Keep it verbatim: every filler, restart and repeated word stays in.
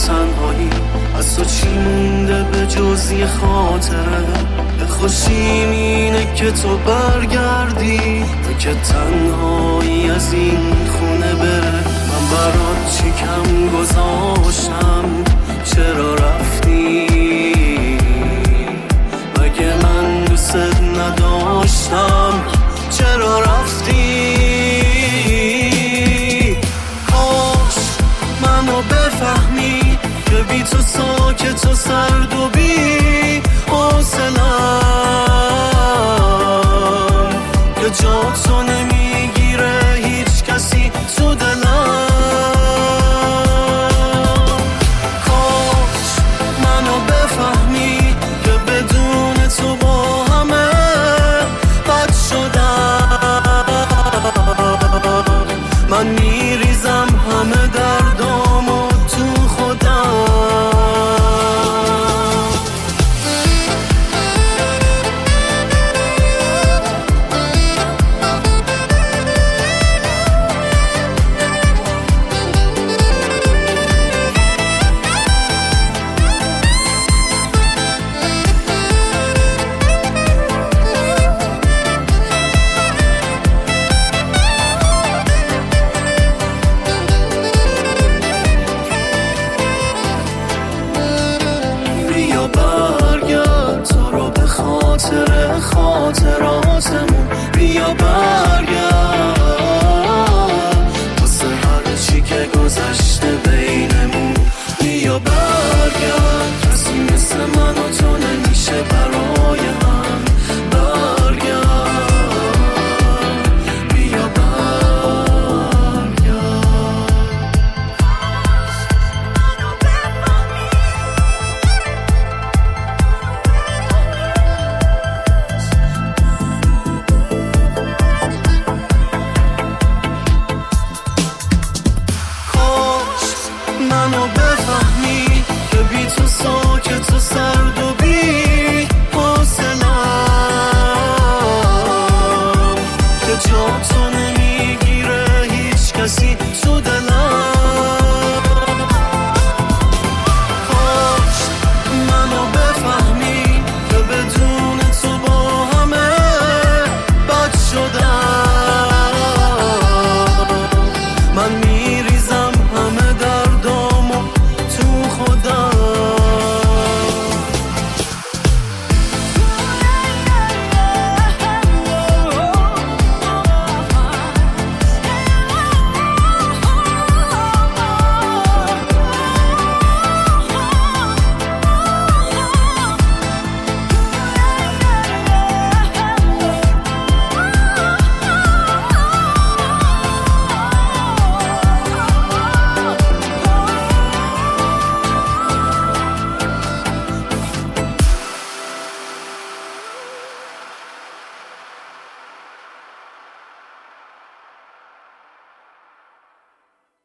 تنهایی، از تو چی مونده به جز یه خاطره؟ به خوشیم اینه که تو برگردی و که تنهایی از این خونه بره. من برات چی کم گذاشتم، چرا رفتی؟ مگه من دوست نداشتم، چرا رفتی؟ کاش منو بفهمی که بی تو ساکت و سرد